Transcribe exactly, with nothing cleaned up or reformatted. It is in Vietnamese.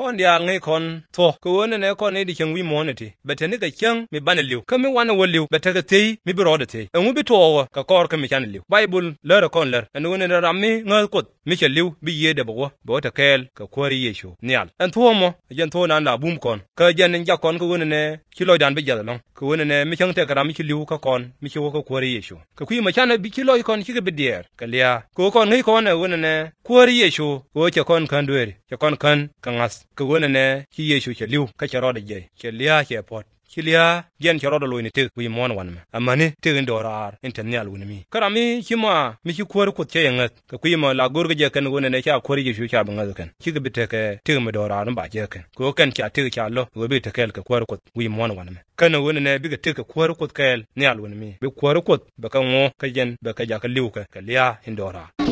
kon dia ngai kon to ko wona ne kon ne di chen wi mo ne ti betene ka chen mi bana liu ka mi wana wo liu betaka tei mi bi roda tei ngu bi to ka kor ka mi chan liu bible lera kon ler an wona ne rammi ngal kot mi che liu bi ye de bo bo ta kel ka kwari yeshu nial an to mo jen to na na bum kon ka jen ja kon ko wona ne kilo dan bi jada long ko wona ne mi chen te ka ram mi liu ka kon mi che wo ka kwari yeshu ka kui ma chan bi kilo kon ki ga bi der ka lia ko kon ngai kon ne wona ne kwari yeshu ko che kon kan dueri che kon kan ka ngas ko wona ne ki yeshu che liu ka che roda je che lia che pot kilia gen choro do loini te wi mon wan ma amane te ndo rar internal woni mi karami kima mi ki kwar ko che yangat ka kuyi ma la gorga je kan wona ne cha kwari je shu cha bangal kan ki ga bite ke te mi do rar ba je kan ko kan cha te cha lo go bi te kel ka kwar ko wi mon wan ma kan wona ne bi ga te ka kwar ko kel ne al woni mi bi kwar ko ba kan ngo ka jen ba ka ja ka liu ka ka liya indora